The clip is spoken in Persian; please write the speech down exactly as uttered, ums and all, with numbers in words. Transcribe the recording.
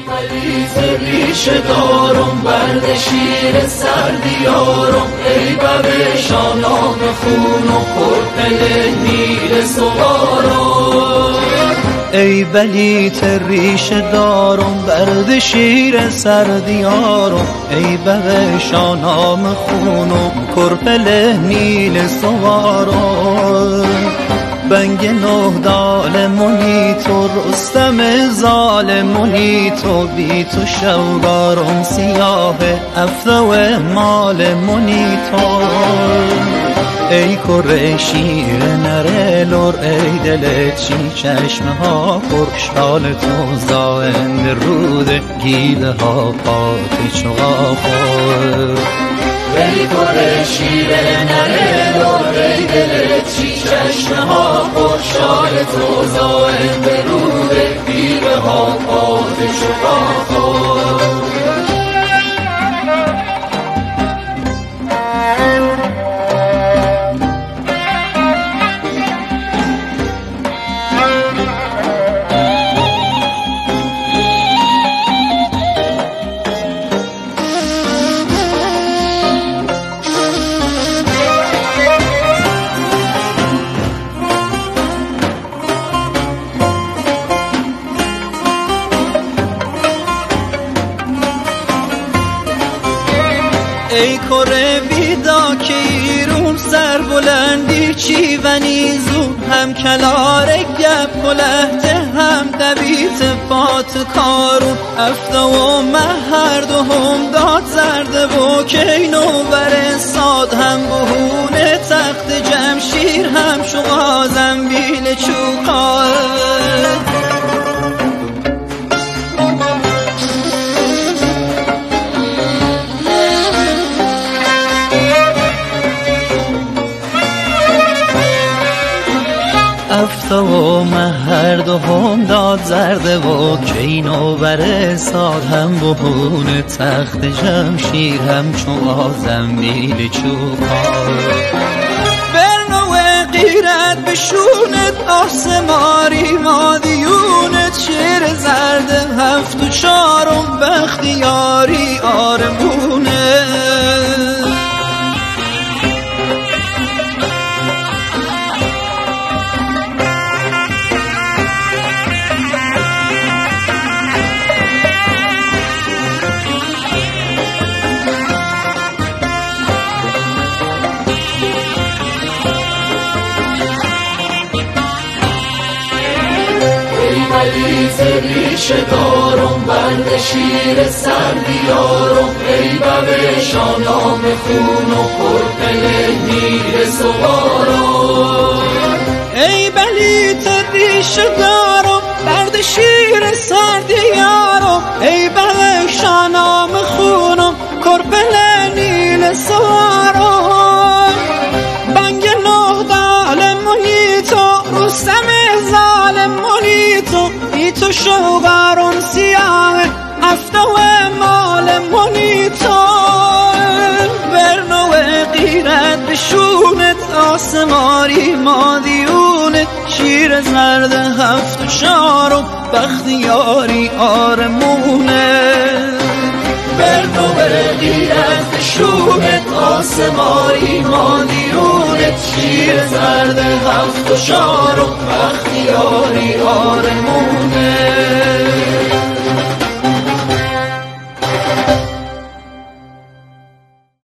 پلیت ریشه دارم برد شیر سردیارم، ای بب شانام خون و پرپل نیل سوارم. ای بلیت ریشه دارم برد شیر سردیارم، ای بب شانام خون و پرپل نیل سوارم. بنگ نه دال منی تو رستم ظالمونی تو، بی تو شوگارم سیاه افته و مال منی تو. ای کره شیر نره لور، ای دل چی چشمه ها پرشال تو، زاند رود گیده ها پاک چغا خور. ای کره شیر نره لور، ای دل چی چشمه ها پرشال تو، زاند رود گیده ها پاک چغا خور. ای کره بیدا که ایرون سر بلندی چی و نیزو، هم کلار گپ کلهته هم دویت پات کارون. افته و مهر دو هم داد زرده و کینو بر ساد، هم بهونه تخت جمشیر هم شغا زنبیل چوکار. افته و مهر دو هم داد زرده و کینو بر ساد، هم بهون تخت جمشیر هم چون آزنبیل چوکار. برنو غیرت بشونت آسماری مادیونت، شیر زرده هفت و چارم بختیاری آرمونه. پلیت ریشه دارم برد شیر سردیارم، ای بب شانام خون و پرپل نیل سوارم. ای بلیت ریشه دارم برد شیر سردیارم، ای بب شانام خون و پرپل نیل سوارم. بنگ نه دال منی تو رستم ظالمونی تو، بی تو شوگارم سیاه افته و مال منی تو. برنو غیرت بشونت آسماری مادیونت، شیر زرد هفت و شارم بختیاری آرمونه. برنو غیرت بشونت آسماری مادیونت، شیر زرد هفت و شارم بختیاری آرمونه.